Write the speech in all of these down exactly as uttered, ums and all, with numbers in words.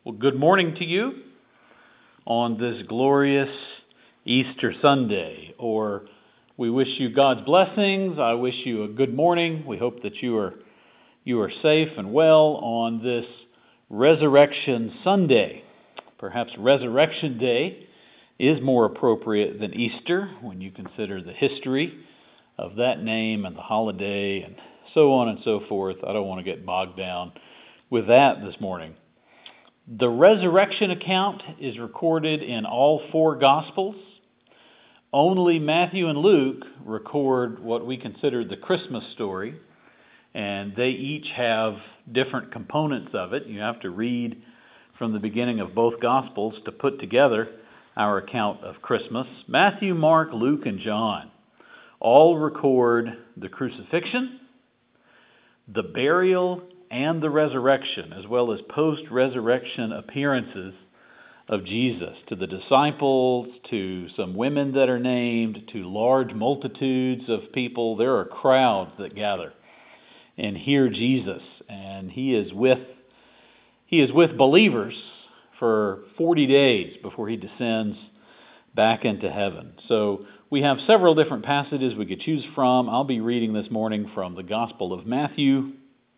Well, good morning to you on this glorious Easter Sunday. Or we wish you God's blessings. I wish you a good morning. We hope that you are you are safe and well on this Resurrection Sunday. Perhaps Resurrection Day is more appropriate than Easter when you consider the history of that name and the holiday and so on and so forth. I don't want to get bogged down with that this morning. The resurrection account is recorded in all four Gospels. Only Matthew and Luke record what we consider the Christmas story, and they each have different components of it. You have to read from the beginning of both Gospels to put together our account of Christmas. Matthew, Mark, Luke, and John all record the crucifixion, the burial, and the resurrection, as well as post-resurrection appearances of Jesus to the disciples, to some women that are named, to large multitudes of people. There are crowds that gather and hear Jesus, and he is with he is with believers for forty days before he descends back into heaven. So we have several different passages we could choose from. I'll be reading this morning from the Gospel of Matthew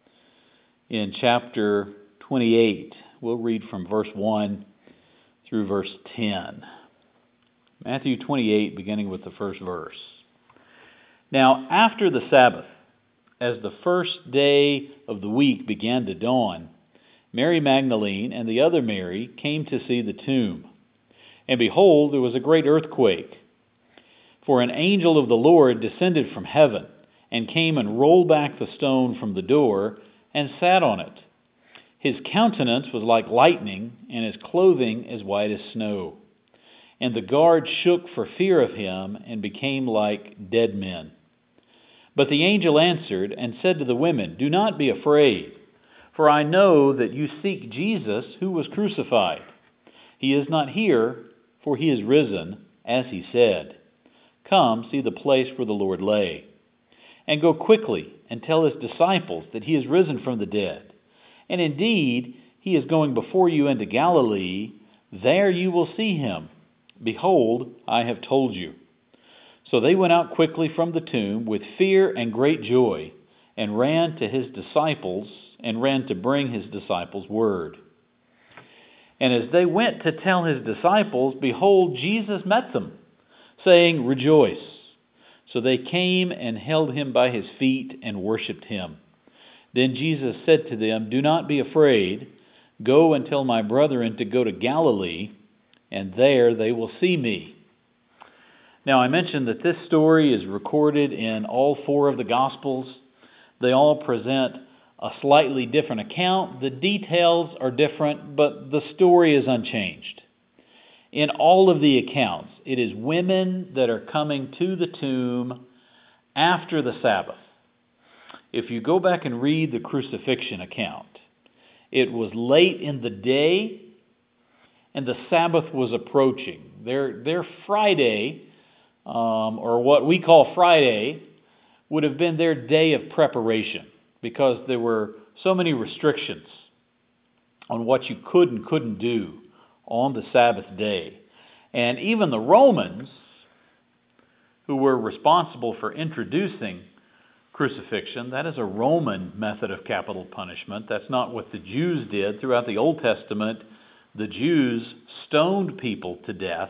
in chapter twenty-eight. We'll read from verse one through verse ten. Matthew twenty-eight, beginning with the first verse. Now, after the Sabbath, as the first day of the week began to dawn, Mary Magdalene and the other Mary came to see the tomb. And behold, there was a great earthquake. For an angel of the Lord descended from heaven, and came and rolled back the stone from the door, and sat on it. His countenance was like lightning, and his clothing as white as snow. And the guards shook for fear of him, and became like dead men. But the angel answered and said to the women, "Do not be afraid, for I know that you seek Jesus who was crucified. He is not here, for he is risen, as he said. Come, see the place where the Lord lay. And go quickly and tell his disciples that he is risen from the dead. And indeed, he is going before you into Galilee. There you will see him. Behold, I have told you." So they went out quickly from the tomb with fear and great joy, and ran to his disciples, and ran to bring his disciples word. And as they went to tell his disciples, behold, Jesus met them, saying, "Rejoice." So they came and held him by his feet and worshipped him. Then Jesus said to them, "Do not be afraid. Go and tell my brethren to go to Galilee, and there they will see me." Now I mentioned that this story is recorded in all four of the Gospels. They all present a slightly different account. The details are different, but the story is unchanged. In all of the accounts, it is women that are coming to the tomb after the Sabbath. If you go back and read the crucifixion account, it was late in the day and the Sabbath was approaching. Their, their Friday, um, or what we call Friday, would have been their day of preparation because there were so many restrictions on what you could and couldn't do on the Sabbath day. And even the Romans, who were responsible for introducing crucifixion, that is a Roman method of capital punishment. That's not what the Jews did. Throughout the Old Testament, the Jews stoned people to death.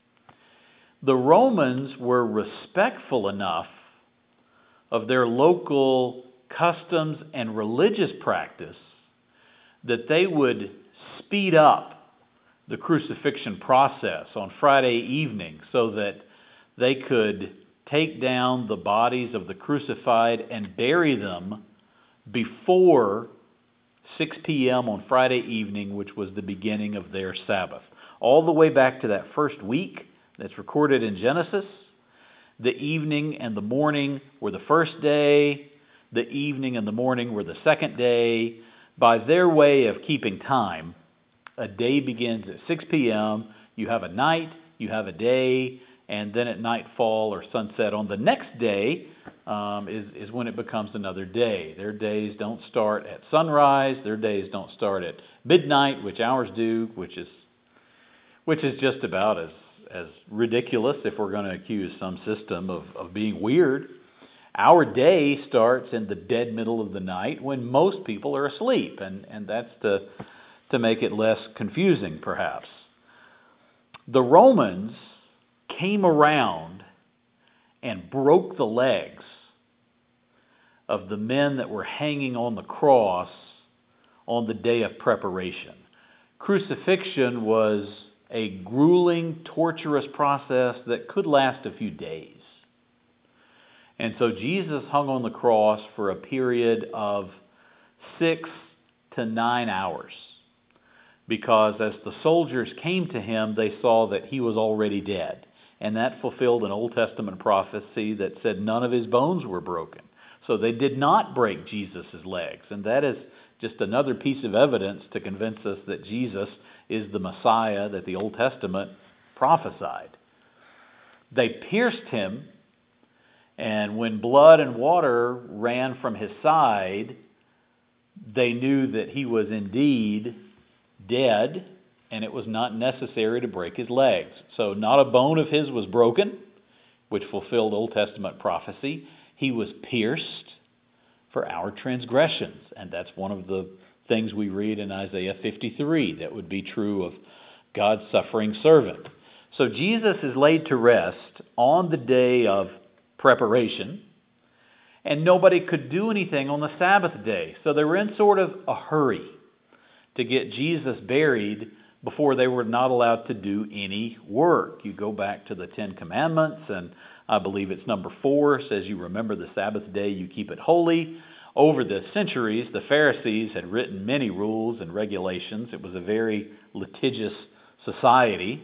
The Romans were respectful enough of their local customs and religious practice that they would speed up the crucifixion process on Friday evening so that they could take down the bodies of the crucified and bury them before six p.m. on Friday evening, which was the beginning of their Sabbath. All the way back to that first week that's recorded in Genesis, the evening and the morning were the first day, the evening and the morning were the second day. By their way of keeping time, a day begins at six p.m., you have a night, you have a day, and then at nightfall or sunset on the next day um, is, is when it becomes another day. Their days don't start at sunrise, their days don't start at, midnight, which ours do, which is which is just about as as ridiculous if we're going to accuse some system of, of being weird. Our day starts in the dead middle of the night when most people are asleep, and, and that's to, to make it less confusing, perhaps. The Romans came around and broke the legs of the men that were hanging on the cross on the day of preparation. Crucifixion was a grueling, torturous process that could last a few days. And so Jesus hung on the cross for a period of six to nine hours. Because as the soldiers came to him, they saw that he was already dead. And that fulfilled an Old Testament prophecy that said none of his bones were broken. So they did not break Jesus' legs. And that is just another piece of evidence to convince us that Jesus is the Messiah that the Old Testament prophesied. They pierced him, and when blood and water ran from his side, they knew that he was indeed dead, and it was not necessary to break his legs. So not a bone of his was broken, which fulfilled Old Testament prophecy. He was pierced for our transgressions, and that's one of the things we read in Isaiah fifty-three that would be true of God's suffering servant. So Jesus is laid to rest on the day of preparation, and nobody could do anything on the Sabbath day. So they were in sort of a hurry to get Jesus buried before they were not allowed to do any work. You go back to the Ten Commandments, and I believe it's number four, says you remember the Sabbath day, you keep it holy. Over the centuries, the Pharisees had written many rules and regulations. It was a very litigious society.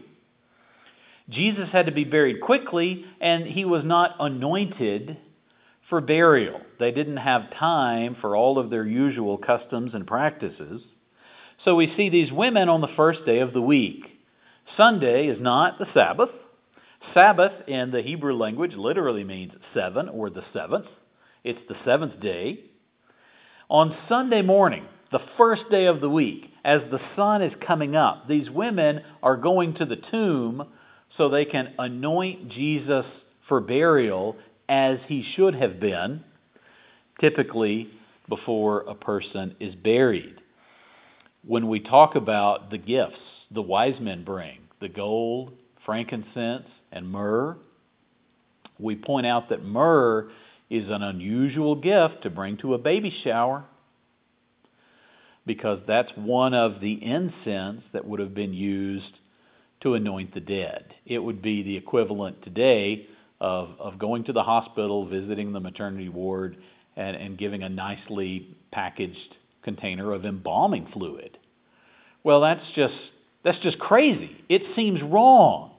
Jesus had to be buried quickly, and he was not anointed for burial. They didn't have time for all of their usual customs and practices. So we see these women on the first day of the week. Sunday is not the Sabbath. Sabbath in the Hebrew language literally means seven or the seventh. It's the seventh day. On Sunday morning, the first day of the week, as the sun is coming up, these women are going to the tomb so they can anoint Jesus for burial as he should have been, typically before a person is buried. When we talk about the gifts the wise men bring, the gold, frankincense, and myrrh, we point out that myrrh is an unusual gift to bring to a baby shower, because that's one of the incense that would have been used to anoint the dead. It would be the equivalent today of, of going to the hospital, visiting the maternity ward, and, and giving a nicely packaged container of embalming fluid. Well, that's just that's just crazy. It seems wrong.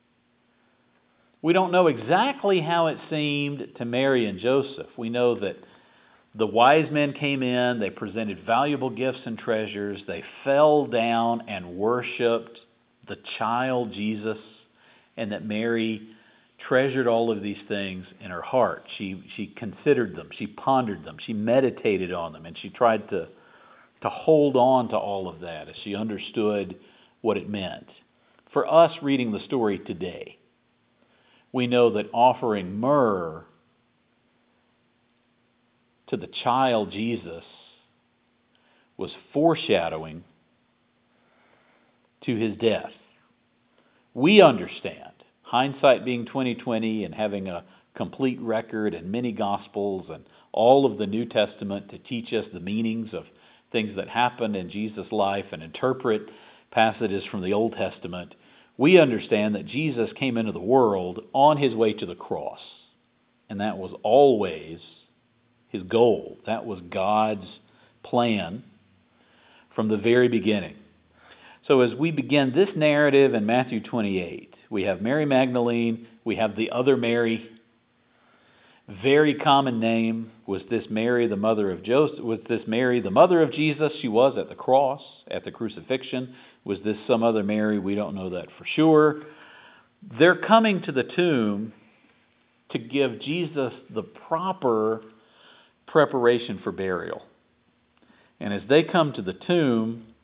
We don't know exactly how it seemed to Mary and Joseph. We know that the wise men came in, they presented valuable gifts and treasures, they fell down and worshiped the child Jesus, and that Mary treasured all of these things in her heart. She she considered them, she pondered them, she meditated on them, and she tried to, to hold on to all of that as she understood what it meant. For us reading the story today, we know that offering myrrh to the child Jesus was foreshadowing to his death. We understand, hindsight being twenty twenty and having a complete record and many Gospels and all of the New Testament to teach us the meanings of things that happened in Jesus' life and interpret passages from the Old Testament. We understand that Jesus came into the world on his way to the cross. And that was always his goal. That was God's plan from the very beginning. So as we begin this narrative in Matthew twenty-eight, we have Mary Magdalene, we have the other Mary. Very common name. Was this Mary the mother of Joseph? Was this Mary the mother of Jesus? She was at the cross, at the crucifixion. Was this some other Mary? We don't know that for sure. They're coming to the tomb to give Jesus the proper preparation for burial. And as they come to the tomb,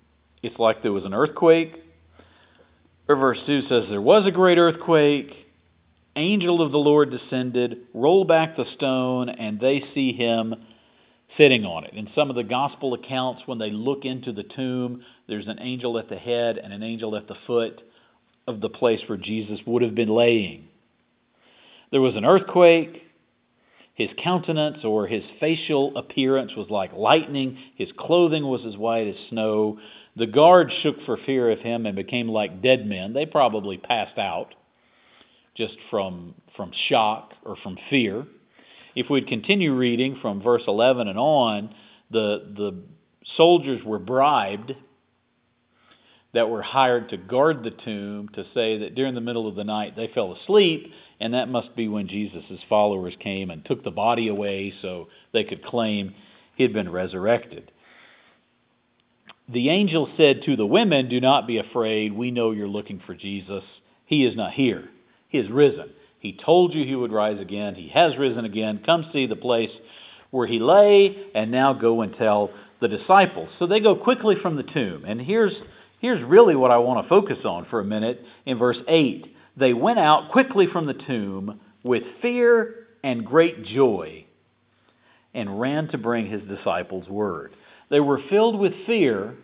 it's like there was an earthquake. Or verse two says, there was a great earthquake. Angel of the Lord descended, rolled back the stone, and they see him sitting on it. In some of the gospel accounts, when they look into the tomb, there's an angel at the head and an angel at the foot of the place where Jesus would have been laying. There was an earthquake. His countenance or his facial appearance was like lightning. His clothing was as white as snow. The guards shook for fear of him and became like dead men. They probably passed out just from, from shock or from fear. If we'd continue reading from verse eleven and on, the, the soldiers were bribed that were hired to guard the tomb to say that during the middle of the night they fell asleep, and that must be when Jesus' followers came and took the body away so they could claim he had been resurrected. The angel said to the women, do not be afraid. We know you're looking for Jesus. He is not here. He is risen. He told you he would rise again. He has risen again. Come see the place where he lay, and now go and tell the disciples. So they go quickly from the tomb. And here's, here's really what I want to focus on for a minute in verse eight. They went out quickly from the tomb with fear and great joy and ran to bring his disciples word. They were filled with fear,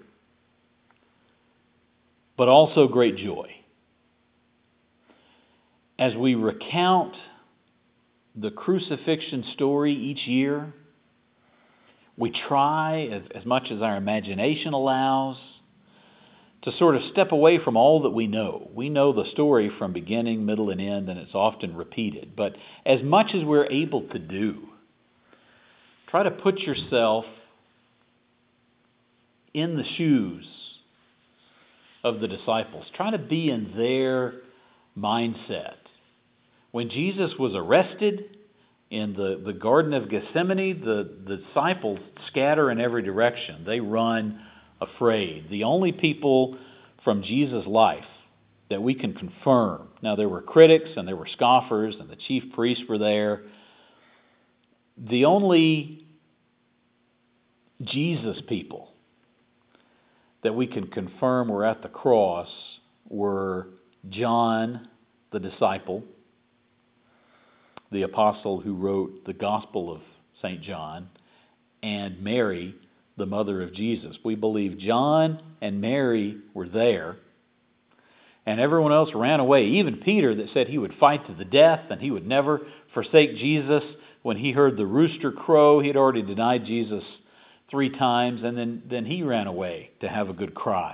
but also great joy. As we recount the crucifixion story each year, we try, as, as much as our imagination allows, to sort of step away from all that we know. We know the story from beginning, middle, and end, and it's often repeated. But as much as we're able to do, try to put yourself in the shoes of the disciples. Try to be in their mindset. When Jesus was arrested in the, the Garden of Gethsemane, the, the disciples scatter in every direction. They run afraid. The only people from Jesus' life that we can confirm, now there were critics and there were scoffers and the chief priests were there. The only Jesus people that we can confirm were at the cross were John, the disciple, the apostle who wrote the Gospel of Saint John, and Mary, the mother of Jesus. We believe John and Mary were there, and everyone else ran away. Even Peter, that said he would fight to the death and he would never forsake Jesus, when he heard the rooster crow, he had already denied Jesus three times, and then, then he ran away to have a good cry.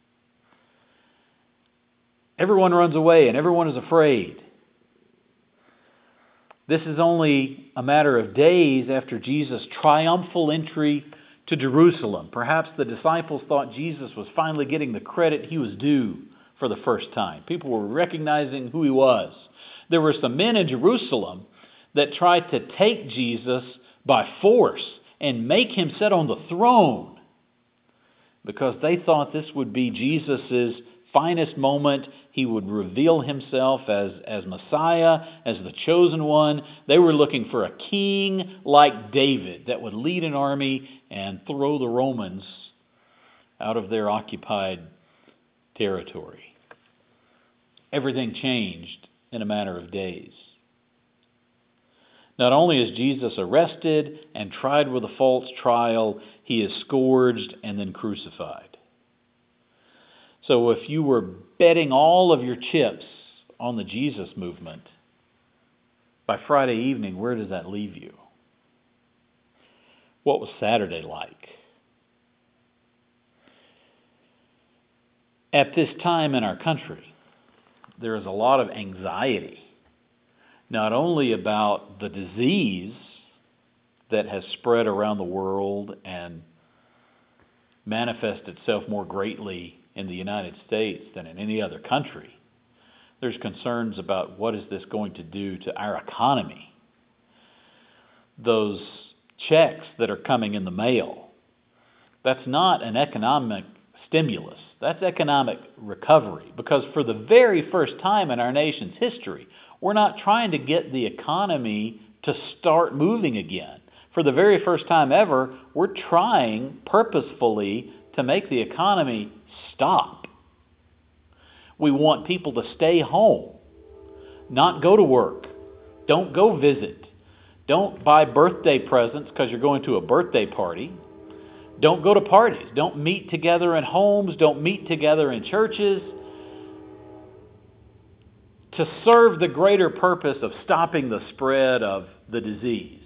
Everyone runs away and everyone is afraid. This is only a matter of days after Jesus' triumphal entry to Jerusalem. Perhaps the disciples thought Jesus was finally getting the credit he was due for the first time. People were recognizing who he was. There were some men in Jerusalem that tried to take Jesus by force and make him sit on the throne because they thought this would be Jesus' finest moment. He would reveal himself as, as Messiah, as the chosen one. They were looking for a king like David that would lead an army and throw the Romans out of their occupied territory. Everything changed in a matter of days. Not only is Jesus arrested and tried with a false trial, he is scourged and then crucified. So if you were betting all of your chips on the Jesus movement, by Friday evening, where does that leave you? What was Saturday like? At this time in our country, there is a lot of anxiety, not only about the disease that has spread around the world and manifested itself more greatly in the United States than in any other country. There's concerns about what is this going to do to our economy. Those checks that are coming in the mail, that's not an economic stimulus. That's economic recovery, because for the very first time in our nation's history, we're not trying to get the economy to start moving again. For the very first time ever, we're trying purposefully to make the economy stop. We want people to stay home, not go to work. Don't go visit. Don't buy birthday presents because you're going to a birthday party. Don't go to parties. Don't meet together in homes. Don't meet together in churches. To serve the greater purpose of stopping the spread of the disease,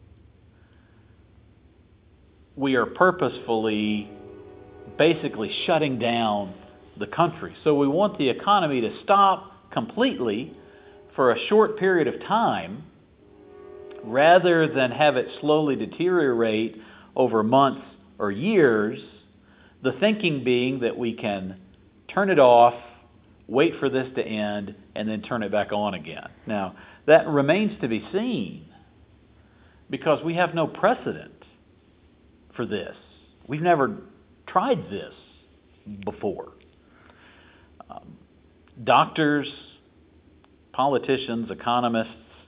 we are purposefully basically shutting down the country. So we want the economy to stop completely for a short period of time rather than have it slowly deteriorate over months or years, the thinking being that we can turn it off, wait for this to end, and then turn it back on again. Now, that remains to be seen because we have no precedent for this. We've never tried this before. Um, doctors, politicians, economists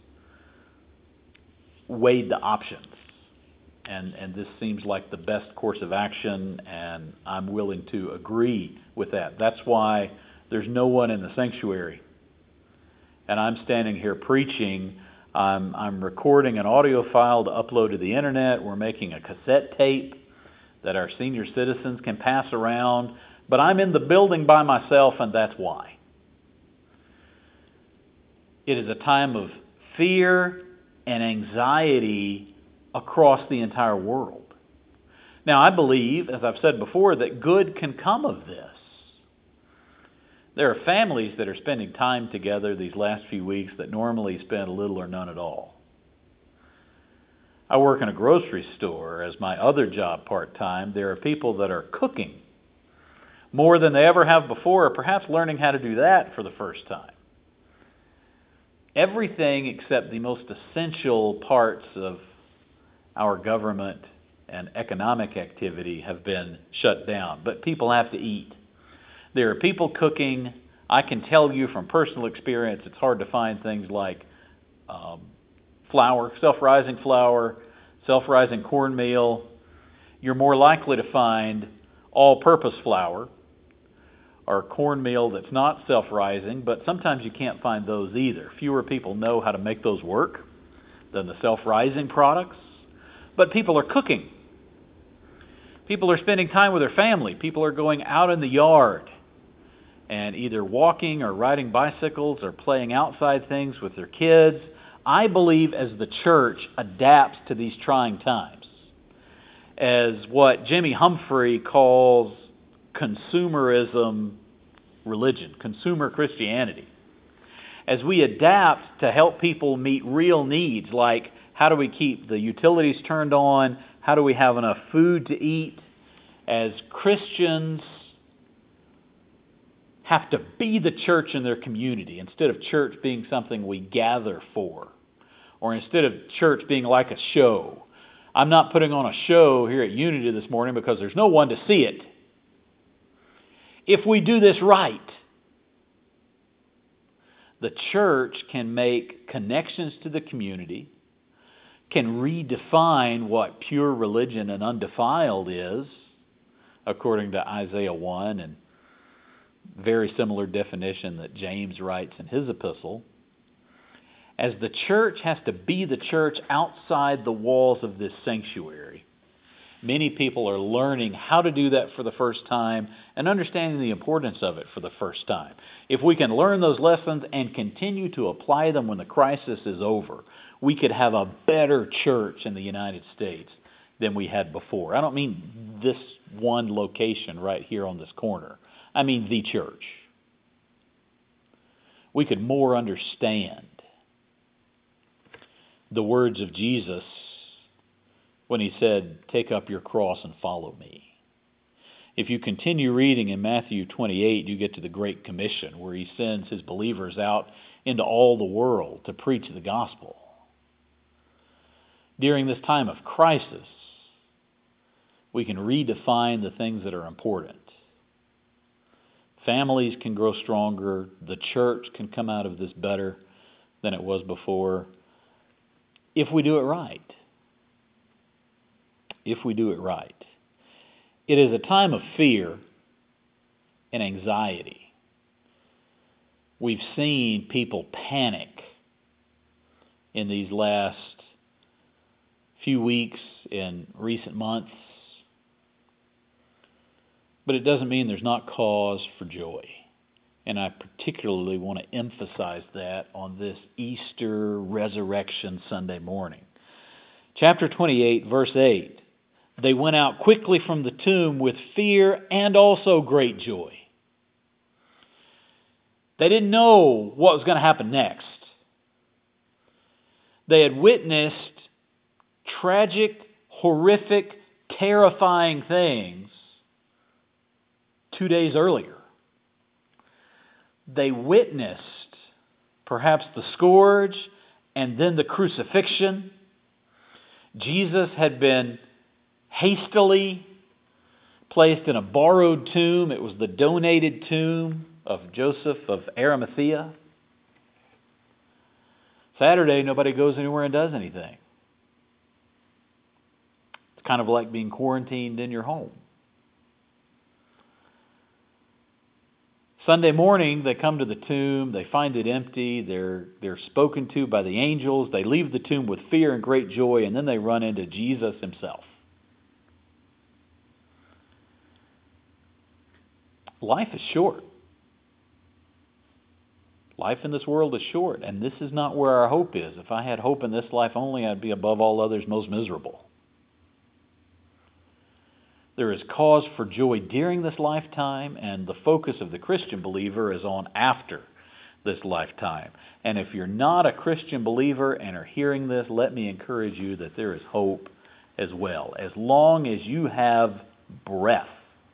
weighed the options. And, and this seems like the best course of action, and I'm willing to agree with that. That's why there's no one in the sanctuary. And I'm standing here preaching. I'm, I'm recording an audio file to upload to the internet. We're making a cassette tape that our senior citizens can pass around. But I'm in the building by myself, and that's why. It is a time of fear and anxiety across the entire world. Now, I believe, as I've said before, that good can come of this. There are families that are spending time together these last few weeks that normally spend little or none at all. I work in a grocery store as my other job part-time. There are people that are cooking more than they ever have before, or perhaps learning how to do that for the first time. Everything except the most essential parts of our government and economic activity have been shut down. But people have to eat. There are people cooking. I can tell you from personal experience, it's hard to find things like um, flour, self-rising flour, self-rising cornmeal. You're more likely to find all-purpose flour or cornmeal that's not self-rising, but sometimes you can't find those either. Fewer people know how to make those work than the self-rising products. But people are cooking. People are spending time with their family. People are going out in the yard and either walking or riding bicycles or playing outside things with their kids. I believe as the church adapts to these trying times, as what Jimmy Humphrey calls consumerism religion, consumer Christianity, as we adapt to help people meet real needs like how do we keep the utilities turned on? How do we have enough food to eat? As Christians have to be the church in their community instead of church being something we gather for, or instead of church being like a show. I'm not putting on a show here at Unity this morning because there's no one to see it. If we do this right, the church can make connections to the community, can redefine what pure religion and undefiled is, according to Isaiah one, and very similar definition that James writes in his epistle. As the church has to be the church outside the walls of this sanctuary, many people are learning how to do that for the first time and understanding the importance of it for the first time. If we can learn those lessons and continue to apply them when the crisis is over, we could have a better church in the United States than we had before. I don't mean this one location right here on this corner. I mean the church. We could more understand the words of Jesus when he said, "Take up your cross and follow me." If you continue reading in Matthew twenty-eight, you get to the Great Commission, where he sends his believers out into all the world to preach the gospel. During this time of crisis, we can redefine the things that are important. Families can grow stronger. The church can come out of this better than it was before if we do it right. If we do it right. It is a time of fear and anxiety. We've seen people panic in these last few weeks, in recent months. But it doesn't mean there's not cause for joy. And I particularly want to emphasize that on this Easter Resurrection Sunday morning. Chapter twenty-eight, verse eight. They went out quickly from the tomb with fear and also great joy. They didn't know what was going to happen next. They had witnessed tragic, horrific, terrifying things two days earlier. They witnessed perhaps the scourge and then the crucifixion. Jesus had been hastily placed in a borrowed tomb. It was the donated tomb of Joseph of Arimathea. Saturday, nobody goes anywhere and does anything. It's kind of like being quarantined in your home. Sunday morning, they come to the tomb. They find it empty. They're, they're spoken to by the angels. They leave the tomb with fear and great joy, and then they run into Jesus himself. Life is short. Life in this world is short, and this is not where our hope is. If I had hope in this life only, I'd be above all others most miserable. There is cause for joy during this lifetime, and the focus of the Christian believer is on after this lifetime. And if you're not a Christian believer and are hearing this, let me encourage you that there is hope as well. As long as you have breath,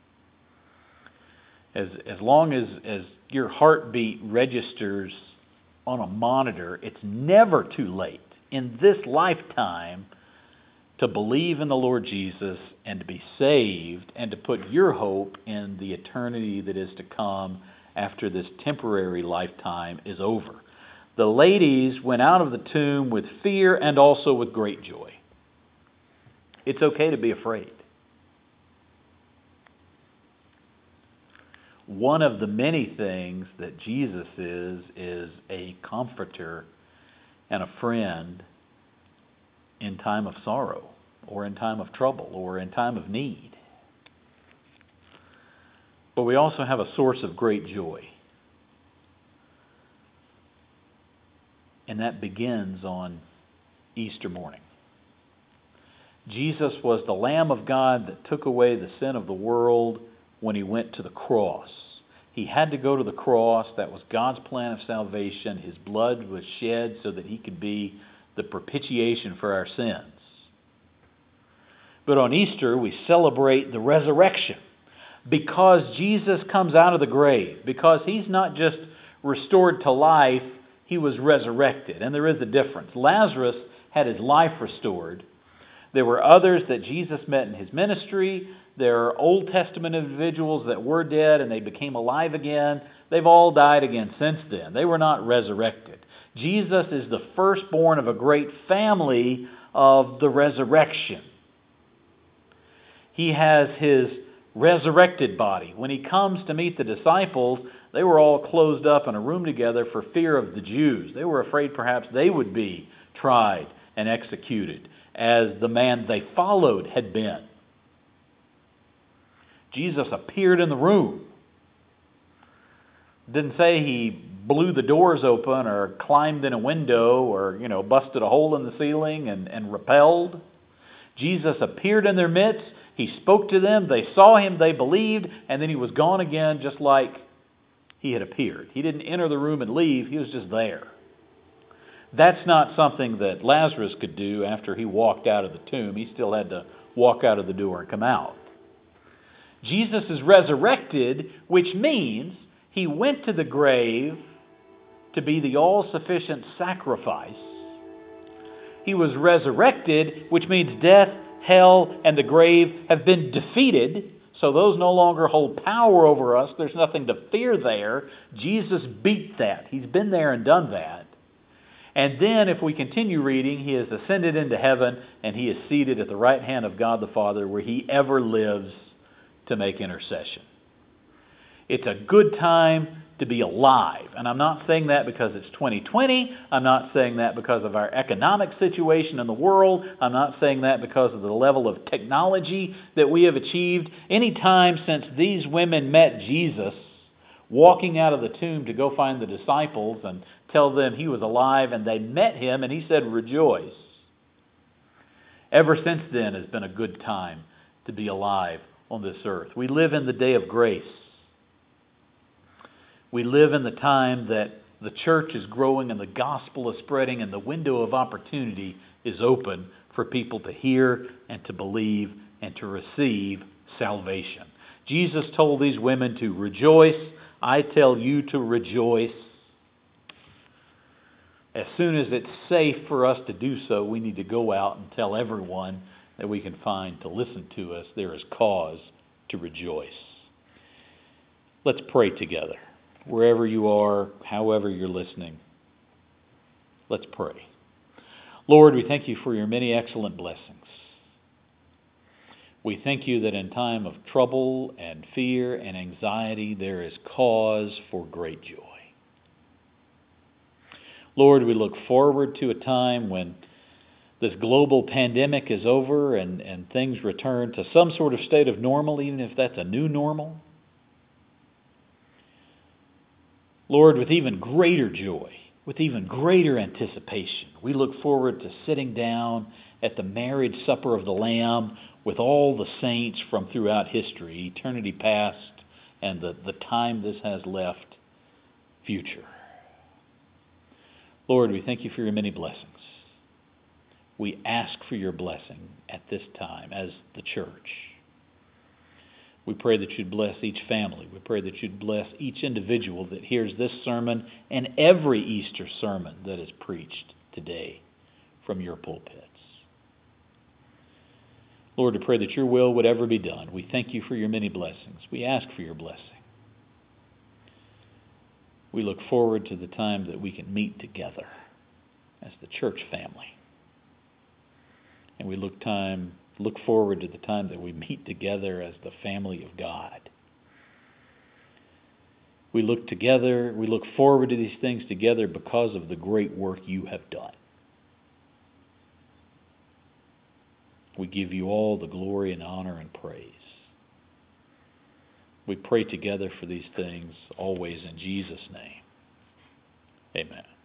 as as long as, as your heartbeat registers on a monitor, it's never too late in this lifetime to believe in the Lord Jesus and to be saved and to put your hope in the eternity that is to come after this temporary lifetime is over. The ladies went out of the tomb with fear and also with great joy. It's okay to be afraid. One of the many things that Jesus is, is a comforter and a friend in time of sorrow, or in time of trouble, or in time of need. But we also have a source of great joy. And that begins on Easter morning. Jesus was the Lamb of God that took away the sin of the world when he went to the cross. He had to go to the cross. That was God's plan of salvation. His blood was shed so that he could be the propitiation for our sins. But on Easter, we celebrate the resurrection because Jesus comes out of the grave, because he's not just restored to life, he was resurrected. And there is a difference. Lazarus had his life restored. There were others that Jesus met in his ministry. There are Old Testament individuals that were dead and they became alive again. They've all died again since then. They were not resurrected. Jesus is the firstborn of a great family of the resurrection. He has his resurrected body. When he comes to meet the disciples, they were all closed up in a room together for fear of the Jews. They were afraid perhaps they would be tried and executed as the man they followed had been. Jesus appeared in the room. Didn't say he blew the doors open or climbed in a window or, you know, busted a hole in the ceiling and, and repelled. Jesus appeared in their midst. He spoke to them. They saw him. They believed. And then he was gone again just like he had appeared. He didn't enter the room and leave. He was just there. That's not something that Lazarus could do after he walked out of the tomb. He still had to walk out of the door and come out. Jesus is resurrected, which means he went to the grave to be the all-sufficient sacrifice. He was resurrected, which means death, hell, and the grave have been defeated. So those no longer hold power over us. There's nothing to fear there. Jesus beat that. He's been there and done that. And then, if we continue reading, he has ascended into heaven, and he is seated at the right hand of God the Father, where he ever lives to make intercession. It's a good time to be alive. And I'm not saying that because it's twenty twenty. I'm not saying that because of our economic situation in the world. I'm not saying that because of the level of technology that we have achieved. Any time since these women met Jesus, walking out of the tomb to go find the disciples and tell them he was alive, and they met him and he said, "Rejoice." Ever since then has been a good time to be alive on this earth. We live in the day of grace. We live in the time that the church is growing and the gospel is spreading and the window of opportunity is open for people to hear and to believe and to receive salvation. Jesus told these women to rejoice. I tell you to rejoice. As soon as it's safe for us to do so, we need to go out and tell everyone that we can find to listen to us there is cause to rejoice. Let's pray together. Wherever you are, however you're listening, let's pray. Lord, we thank you for your many excellent blessings. We thank you that in time of trouble and fear and anxiety, there is cause for great joy. Lord, we look forward to a time when this global pandemic is over and, and things return to some sort of state of normal, even if that's a new normal. Lord, with even greater joy, with even greater anticipation, we look forward to sitting down at the marriage supper of the Lamb with all the saints from throughout history, eternity past, and the, the time this has left, future. Lord, we thank you for your many blessings. We ask for your blessing at this time as the church. We pray that you'd bless each family. We pray that you'd bless each individual that hears this sermon and every Easter sermon that is preached today from your pulpits. Lord, we pray that your will would ever be done. We thank you for your many blessings. We ask for your blessing. We look forward to the time that we can meet together as the church family. And we look time look forward to the time that we meet together as the family of God. We look together, we look forward to these things together because of the great work you have done. We give you all the glory and honor and praise. We pray together for these things always in Jesus' name. Amen.